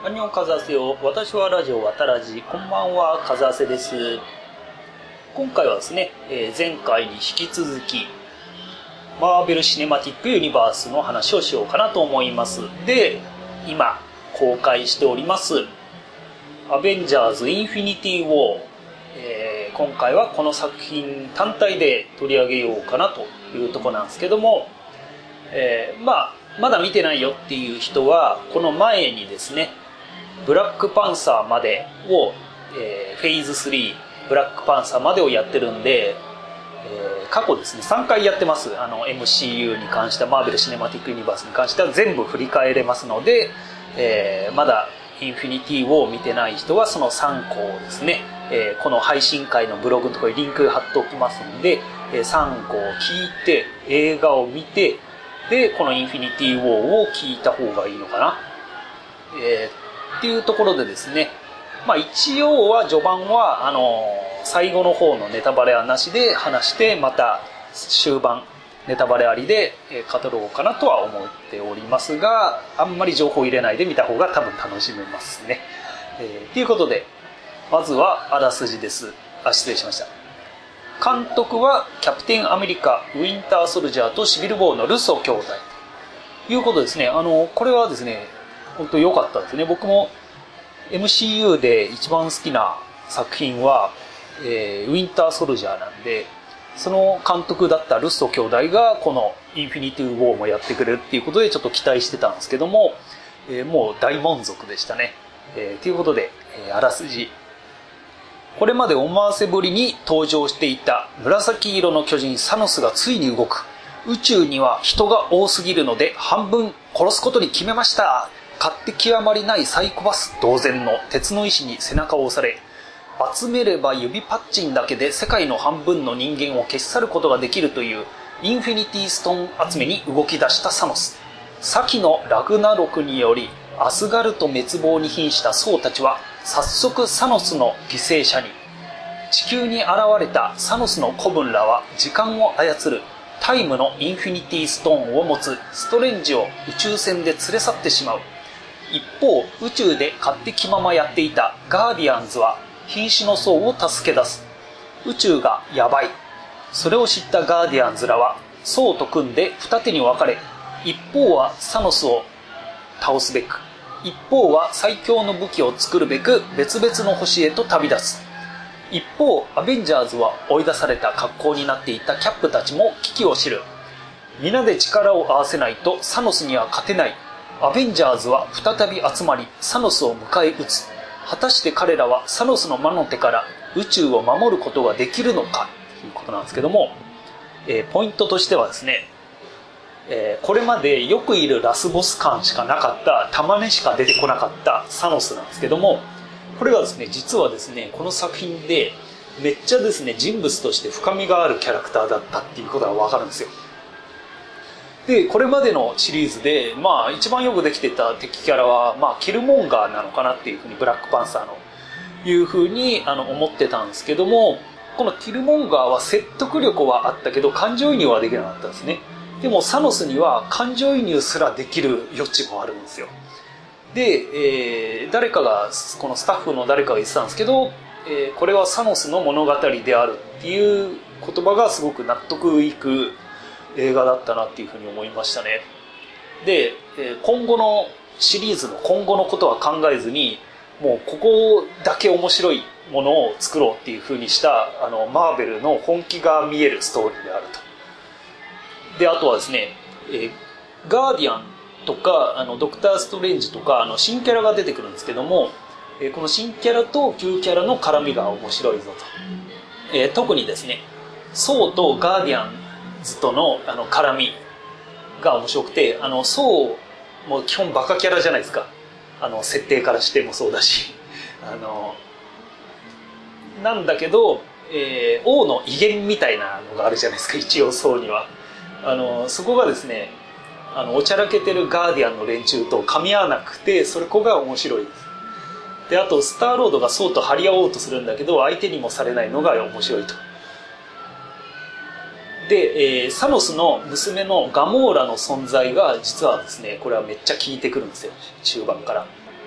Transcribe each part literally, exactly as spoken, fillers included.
アンニョンカズアセよ。私はラジオわたらじ。こんばんは、カズアセです。今回はですね、えー、前回に引き続きマーベル・シネマティック・ユニバースの話をしようかなと思います。で、今公開しておりますアベンジャーズ・インフィニティ・ウォー、えー、今回はこの作品単体で取り上げようかなというところなんですけども、えー、まあまだ見てないよっていう人はこの前にですね、ブラックパンサーまでを、えー、フェーズスリーブラックパンサーまでをやってるんで、えー、過去ですねさんかいやってます。あの エムシーユー に関しては、マーベル・シネマティック・ユニバースに関しては全部振り返れますので、えー、まだインフィニティを見てない人はそのさんこをですね、えー、この配信会のブログのところにリンク貼っておきますんで、えー、さんこを聞いて映画を見て、でこのインフィニティ・ウォーを聞いた方がいいのかな、えーっていうところでですね、まあ一応は序盤はあの最後の方のネタバレはなしで話して、また終盤ネタバレありで語ろうかなとは思っておりますが、あんまり情報入れないで見た方が多分楽しめますね。えー、ということでまずはあらすじです。あ、失礼しました。監督はキャプテンアメリカ、ウィンターソルジャーとシビル・ウォーのルッソ兄弟ということですね。あのこれはですね本当良かったですね。僕も エムシーユー で一番好きな作品は、えー、ウィンターソルジャーなんで、その監督だったルッソ兄弟がこのインフィニティ・ウォーもやってくれるっていうことでちょっと期待してたんですけども、えー、もう大満足でしたね。えー、ということで、えー、あらすじ。これまで思わせぶりに登場していた紫色の巨人サノスがついに動く。宇宙には人が多すぎるので半分殺すことに決めました。勝手極まりないサイコパス同然の鉄の意志に背中を押され、集めれば指パッチンだけで世界の半分の人間を消し去ることができるというインフィニティストーン集めに動き出したサノス。先のラグナロクによりアスガルト滅亡に瀕したソウたちは早速サノスの犠牲者に。地球に現れたサノスの子分らは時間を操るタイムのインフィニティストーンを持つストレンジを宇宙船で連れ去ってしまう。一方、宇宙で勝手気ままやっていたガーディアンズは瀕死のソウを助け出す。宇宙がヤバい。それを知ったガーディアンズらはソウと組んで二手に分かれ、一方はサノスを倒すべく、一方は最強の武器を作るべく別々の星へと旅立つ。一方、アベンジャーズは追い出された格好になっていたキャップたちも危機を知る。皆で力を合わせないとサノスには勝てない。アベンジャーズは再び集まりサノスを迎え撃つ。果たして彼らはサノスの魔の手から宇宙を守ることができるのかということなんですけども、えー、ポイントとしてはですね、えー、これまでよくいるラスボス感しかなかった、たまにしか出てこなかったサノスなんですけども、これがですね実はですねこの作品でめっちゃですね人物として深みがあるキャラクターだったっていうことが分かるんですよ。でこれまでのシリーズで、まあ、一番よくできてた敵キャラは、まあ、キルモンガーなのかなっていうふうにブラックパンサーのいうふうにあの思ってたんですけども、このキルモンガーは説得力はあったけど感情移入はできなかったんですね。でもサノスには感情移入すらできる余地もあるんですよ。で、えー、誰かがこのスタッフの誰かが言ってたんですけど、えー、これはサノスの物語であるっていう言葉がすごく納得いく映画だったなっていうふうに思いましたね。で、今後のシリーズの今後のことは考えずに、もうここだけ面白いものを作ろうっていうふうにしたあのマーベルの本気が見えるストーリーであると。であとはですね、えガーディアンとかあのドクター・ストレンジとかあの新キャラが出てくるんですけども、えこの新キャラと旧キャラの絡みが面白いぞと。え特にですねソウとガーディアンズとのあの絡みが面白くて、あのソウも基本バカキャラじゃないですか。あの設定からしてもそうだし、あのなんだけど、えー、王の威厳みたいなのがあるじゃないですか、一応ソウには。あのそこがですねあのおちゃらけてるガーディアンの連中と噛み合わなくて、それこが面白いです。であとスターロードがソウと張り合おうとするんだけど相手にもされないのが面白いと。で、えー、サノスの娘のガモーラの存在が実はですねこれはめっちゃ効いてくるんですよ、中盤から。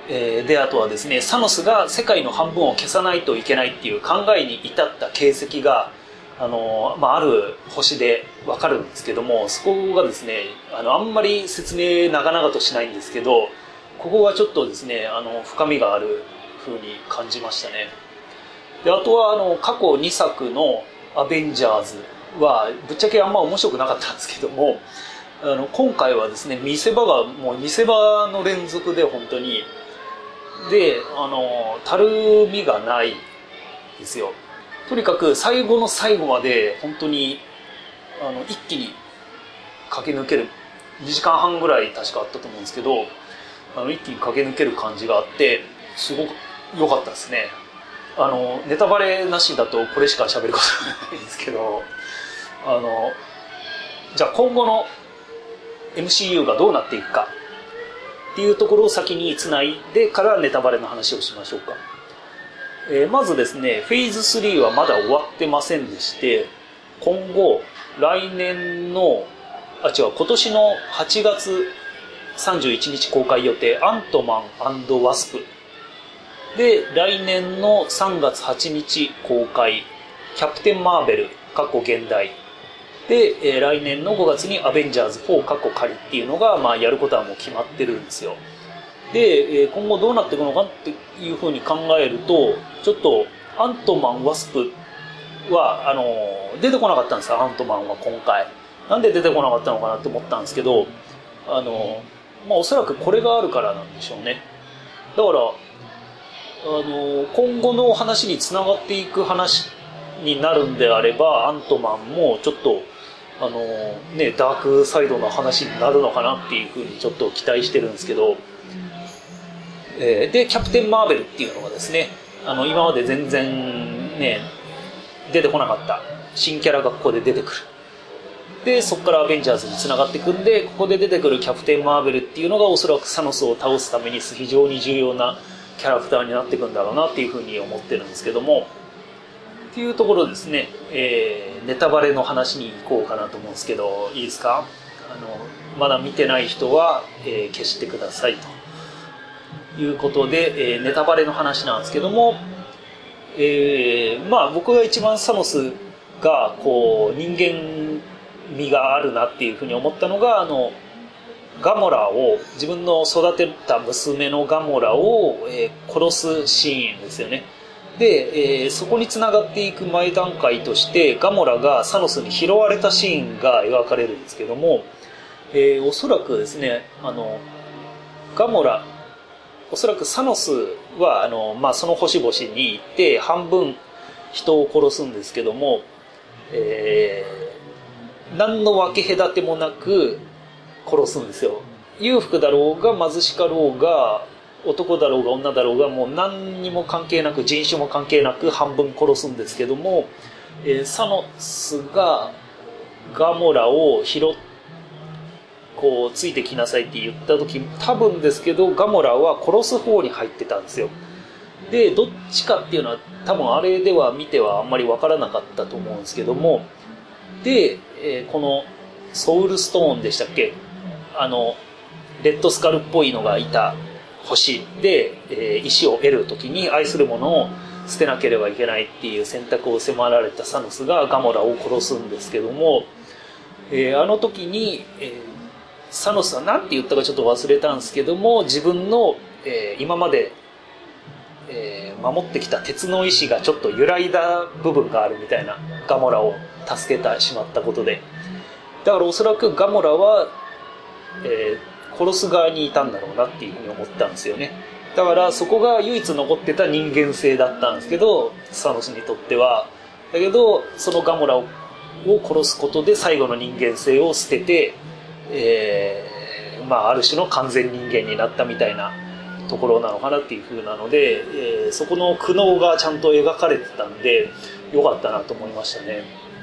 えー、であとはですね、サノスが世界の半分を消さないといけないっていう考えに至った形跡があの、まあ、ある星でわかるんですけども、そこがですね、あのあんまり説明長々としないんですけど、ここがちょっとですね、あの深みがある風に感じましたね。であとはあの過去にさくのアベンジャーズはぶっちゃけあんま面白くなかったんですけども、あの今回はですね、見せ場がもう見せ場の連続で本当にで、あのたるみがないですよ。とにかく最後の最後まで本当にあの一気に駆け抜ける、にじかんはんぐらい確かあったと思うんですけど、あの一気に駆け抜ける感じがあってすごく良かったですね。あのネタバレなしだとこれしか喋ることがないんですけど、あのじゃあ今後の エムシーユー がどうなっていくかっていうところを先につないでからネタバレの話をしましょうか。えー、まずですね、フェーズスリーはまだ終わってませんでして、今後来年のあ違う今年のはちがつさんじゅういちにち公開予定アントマン&ワスプで、来年のさんがつはちにち公開キャプテンマーベル過去現代で、えー、来年のごがつにアベンジャーズフォー過去仮っていうのが、まあ、やることはもう決まってるんですよ。で、えー、今後どうなっていくのかっていうふうに考えると、ちょっとアントマンワスプはあのー、出てこなかったんですよ。アントマンは今回なんで出てこなかったのかなって思ったんですけど、あのー、まあおそらくこれがあるからなんでしょうね。だからあの今後の話につながっていく話になるんであれば、アントマンもちょっとあの、ね、ダークサイドの話になるのかなっていうふうにちょっと期待してるんですけど、えー、でキャプテンマーベルっていうのがですね、あの今まで全然ね出てこなかった新キャラがここで出てくる。でそこからアベンジャーズにつながっていくんで、ここで出てくるキャプテンマーベルっていうのがおそらくサノスを倒すために非常に重要なキャラクターになっていくんだろうなっていうふうに思ってるんですけども、っていうところですね、えー、ネタバレの話に行こうかなと思うんですけど、いいですか？あのまだ見てない人は、えー、消してくださいということで、えー、ネタバレの話なんですけども、えー、まあ僕が一番サノスがこう人間味があるなっていうふうに思ったのが、あのガモラを自分の育てた娘のガモラを、えー、殺すシーンですよね。で、えー、そこにつながっていく前段階としてガモラがサノスに拾われたシーンが描かれるんですけども、えー、おそらくですね、あのガモラおそらくサノスはあの、まあ、その星々に行って半分人を殺すんですけども、えー、何の分け隔てもなく殺すんですよ。裕福だろうが貧しかろうが男だろうが女だろうが、もう何にも関係なく、人種も関係なく半分殺すんですけども、えー、サノスがガモラを拾ってこうついてきなさいって言った時、多分ですけどガモラは殺す方に入ってたんですよ。でどっちかっていうのは多分あれでは見てはあんまり分からなかったと思うんですけども、で、えー、このソウルストーンでしたっけ、あのレッドスカルっぽいのがいた星で、えー、石を得る時に愛するものを捨てなければいけないっていう選択を迫られたサノスがガモラを殺すんですけども、えー、あの時に、えーサノスは何て言ったかちょっと忘れたんですけども、自分の、えー、今まで、えー、守ってきた鉄の意志がちょっと揺らいだ部分があるみたいな、ガモラを助けてしまったことで。だからおそらくガモラは、えー、殺す側にいたんだろうなっていうふうに思ったんですよね。だからそこが唯一残ってた人間性だったんですけど、サノスにとっては。だけどそのガモラを殺すことで最後の人間性を捨てて、えーまあ、ある種の完全人間になったみたいなところなのかなっていう風なので、えー、そこの苦悩がちゃんと描かれてたんでよかったなと思いましたね。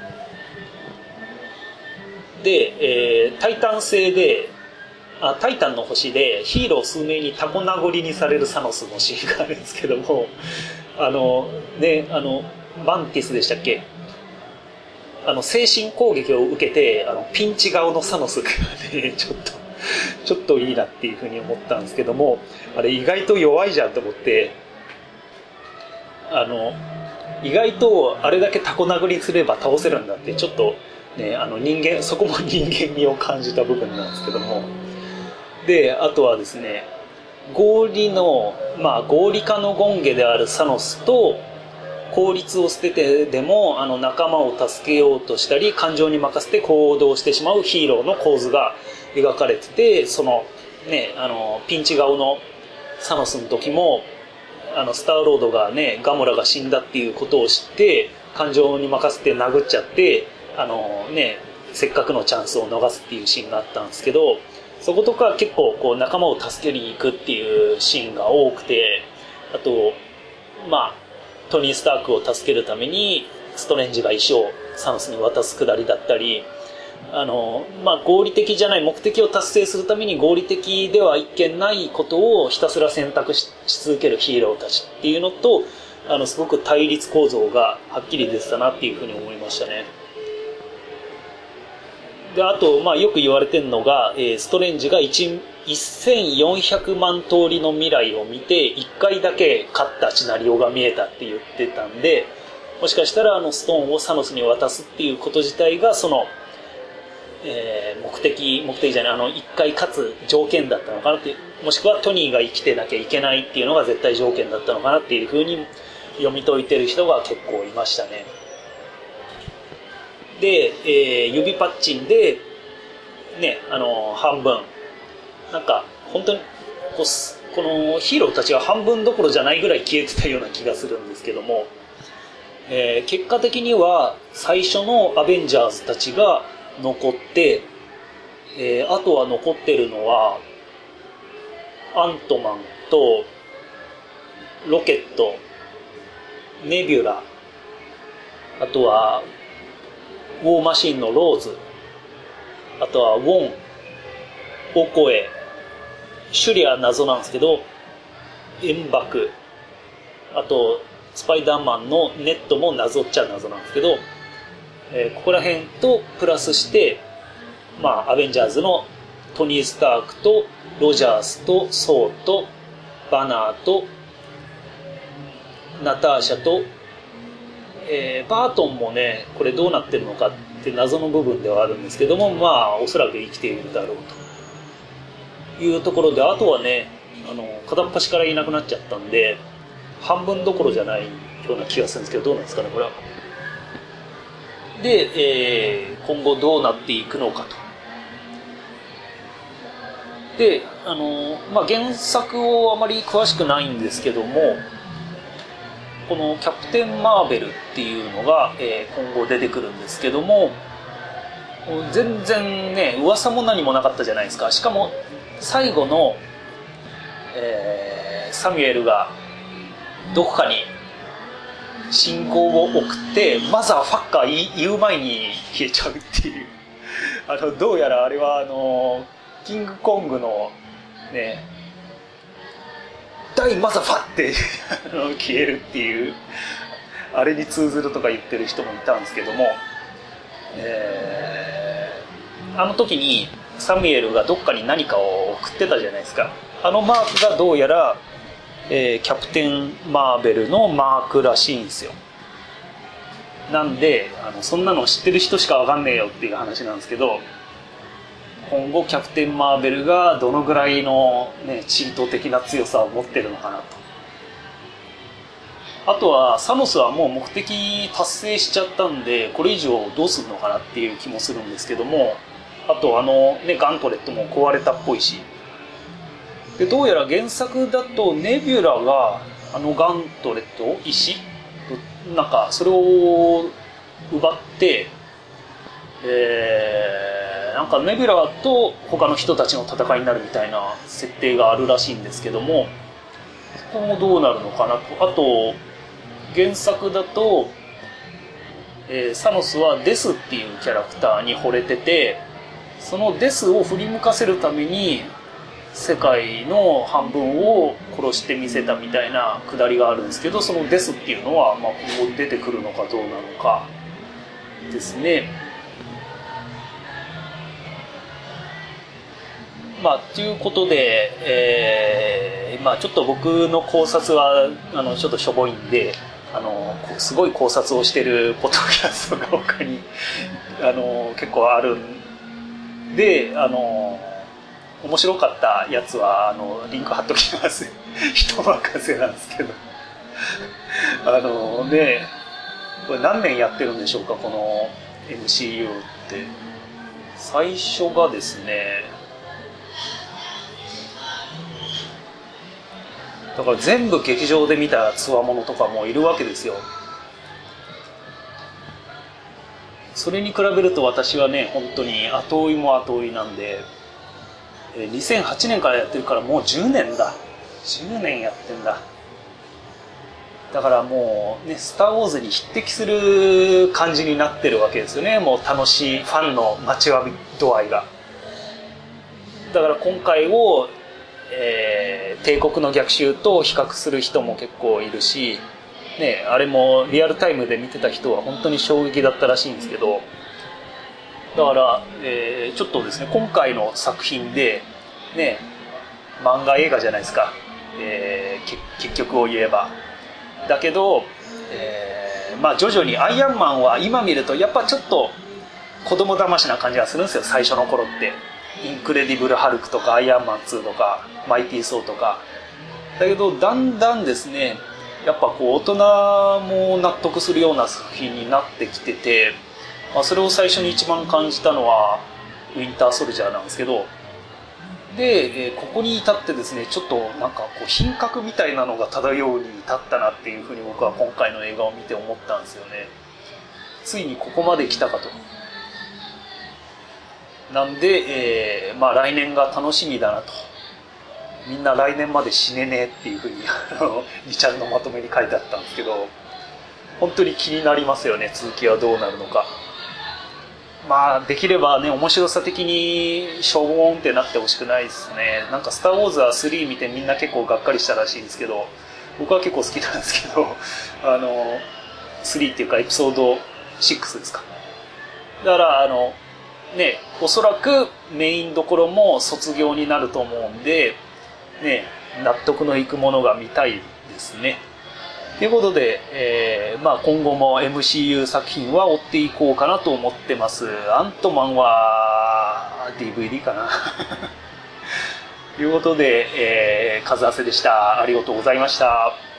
で、えー、タイタン星であタイタンの星でヒーロー数名にタコ殴りにされるサノスのシーンがあるんですけども、あのね、あのマンティスでしたっけ、あの精神攻撃を受けてあのピンチ顔のサノスがねちょっとちょっといいなっていうふうに思ったんですけども、あれ意外と弱いじゃんと思って、あの意外とあれだけタコ殴りすれば倒せるんだって、ちょっとね、あの人間、そこも人間味を感じた部分なんですけども。で、あとはですね、合理の、まあ合理化の権下であるサノスと、効率を捨ててでもあの仲間を助けようとしたり感情に任せて行動してしまうヒーローの構図が描かれてて、そのね、あのピンチ顔のサノスの時もあのスターロードがね、ガモラが死んだっていうことを知って感情に任せて殴っちゃって、あのね、せっかくのチャンスを逃すっていうシーンがあったんですけど、そことか結構こう仲間を助けに行くっていうシーンが多くて、あとまあトニー・スタークを助けるためにストレンジが石をサノスに渡すくだりだったり、あの、まあ、合理的じゃない目的を達成するために合理的では一見ないことをひたすら選択 し, し続けるヒーローたちっていうのと、あのすごく対立構造がはっきり出てたなっていうふうに思いましたね。で、あと、まあ、よく言われてるのが、えー、ストレンジがせんよんひゃくまん通りの未来を見ていっかいだけ勝ったシナリオが見えたって言ってたんで、もしかしたらあのストーンをサノスに渡すっていうこと自体がその、えー、目的目的じゃない、あのいっかい勝つ条件だったのかなって、もしくはトニーが生きてなきゃいけないっていうのが絶対条件だったのかなっていうふうに読み解いてる人が結構いましたね。で、えー、指パッチンでね、あの半分なんか本当にこうこのヒーローたちは半分どころじゃないぐらい消えてたような気がするんですけども、えー、結果的には最初のアベンジャーズたちが残って、えー、あとは残ってるのはアントマンとロケット、ネビュラ、あとはウォーマシンのローズ、あとはウォン、オコエ、シュリア謎なんですけど、エンバク、あとスパイダーマンのネットも謎っちゃ謎なんですけど、えー、ここら辺とプラスして、まあアベンジャーズのトニー・スタークとロジャースとソーとバナーとナターシャと、えー、バートンもね、これどうなってるのかって謎の部分ではあるんですけども、まあおそらく生きているだろうというところで、あとはね、あの片っ端からいなくなっちゃったんで半分どころじゃないような気がするんですけど、どうなんですかねこれは。で、えー、今後どうなっていくのかと。で、あの、まあ、原作をあまり詳しくないんですけども、このキャプテン・マーベルっていうのが、えー、今後出てくるんですけども、全然ね噂も何もなかったじゃないですか。しかも最後の、えー、サミュエルがどこかに信号を送ってマザーファッカー言う前に消えちゃうっていうあのどうやらあれはあのキングコングのね大マザーファって消えるっていうあれに通ずるとか言ってる人もいたんですけども、えー、あの時にサミュエルがどっかに何かを送ってたじゃないですか。あのマークがどうやら、えー、キャプテン・マーベルのマークらしいんですよ。なんであのそんなの知ってる人しか分かんねえよっていう話なんですけど、今後キャプテン・マーベルがどのぐらいの、ね、チート的な強さを持ってるのかなと。あとはサノスはもう目的達成しちゃったんでこれ以上どうするのかなっていう気もするんですけども、あとあの、ね、ガントレットも壊れたっぽいし、でどうやら原作だとネビュラがあのガントレット石なんかそれを奪って、えー、なんかネビュラと他の人たちの戦いになるみたいな設定があるらしいんですけども、そこもどうなるのかなと。あと原作だと、えー、サノスはデスっていうキャラクターに惚れてて、そのデスを振り向かせるために世界の半分を殺してみせたみたいなくだりがあるんですけど、そのデスっていうのは、まあ、今後出てくるのかどうなのかですね。 まあということで、えー、まあちょっと僕の考察はあのちょっとしょぼいんで、あのすごい考察をしてるポッドキャストが他にあの結構あるんで、あの面白かったやつはあのリンク貼っときます人任せなんですけどあのね、これ何年やってるんでしょうか、この エムシーユー って。最初がですね、だから全部劇場で見たつわものとかもいるわけですよ。それに比べると私はね、本当に後追いも後追いなんで、にせんはちねんからやってるからもうじゅうねんだ。じゅうねんやってんだ。だからもうね、スター・ウォーズに匹敵する感じになってるわけですよね。もう楽しいファンの待ちわび度合いが。だから今回をえー、帝国の逆襲と比較する人も結構いるし、ね、あれもリアルタイムで見てた人は本当に衝撃だったらしいんですけど、だから、えー、ちょっとですね、今回の作品で、ね、漫画映画じゃないですか、えー、結局を言えば。だけど、えー、まあ徐々にアイアンマンは今見るとやっぱちょっと子供騙しな感じがするんですよ、最初の頃って。インクレディブル・ハルクとかアイアンマンツーとかマイティー・ソーとかだけど、だんだんですね、やっぱこう大人も納得するような作品になってきてて、まあ、それを最初に一番感じたのはウィンター・ソルジャーなんですけど、で、えー、ここに至ってですね、ちょっとなんかこう品格みたいなのが漂うに至ったなっていうふうに僕は今回の映画を見て思ったんですよね。ついにここまで来たかと。なんで、えー、まあ来年が楽しみだなと。みんな来年まで死ねねえっていうふうににちゃんのまとめに書いてあったんですけど、本当に気になりますよね、続きはどうなるのか。まあできればね、面白さ的にしょぼーんってなってほしくないですね。なんかスターウォーズはスリー見てみんな結構がっかりしたらしいんですけど、僕は結構好きなんですけど、あのスリーっていうかエピソードシックスですか。だからあのね、おそらくメインどころも卒業になると思うんで、ね、納得のいくものが見たいですね。ということで、えーまあ、今後も エムシーユー 作品は追っていこうかなと思ってます。アントマンは ディーブイディー かなということで、えー、数合わせでした。ありがとうございました。